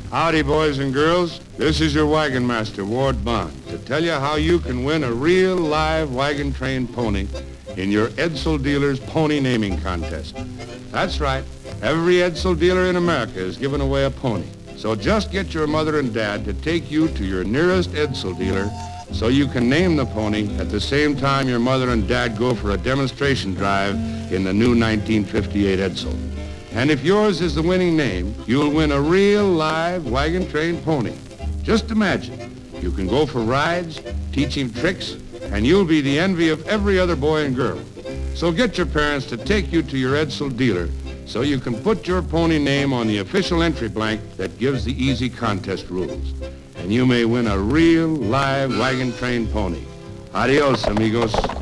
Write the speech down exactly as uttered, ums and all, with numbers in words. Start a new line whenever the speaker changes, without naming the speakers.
Howdy, boys and girls. This is your wagon master, Ward Bond, to tell you how you can win a real live wagon-trained pony in your Edsel dealer's pony naming contest. That's right. Every Edsel dealer in America is giving away a pony. So just get your mother and dad to take you to your nearest Edsel dealer so you can name the pony at the same time your mother and dad go for a demonstration drive in the new nineteen fifty-eight Edsel. And if yours is the winning name, you'll win a real live wagon-trained pony. Just imagine, you can go for rides, teach him tricks, and you'll be the envy of every other boy and girl. So get your parents to take you to your Edsel dealer so you can put your pony name on the official entry blank that gives the easy contest rules. And you may win a real live wagon-trained pony. Adios, amigos.